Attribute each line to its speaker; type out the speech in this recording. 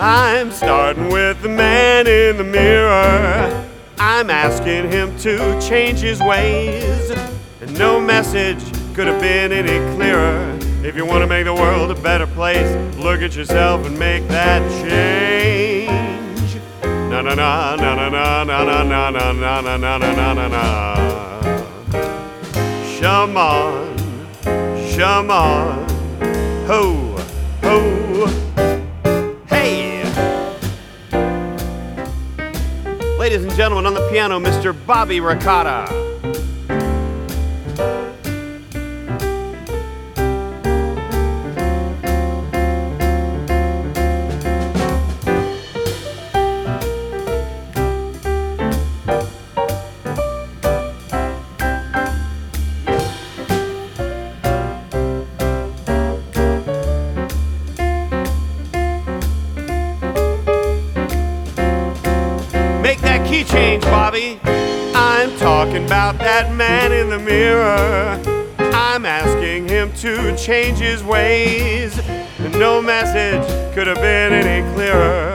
Speaker 1: I'm starting with the man in the mirror. I'm asking him to change his ways. And no message could have been any clearer. If you want to make the world a better place, look at yourself and make that change. Na na na na na na na na na na na na na na na na. Shaman, shaman, ho, ho, hey. Ladies and gentlemen, on the piano, Mr. Bobby Ricotta. Make that key change, Bobby. I'm talking about that man in the mirror. I'm asking him to change his ways. And no message could have been any clearer.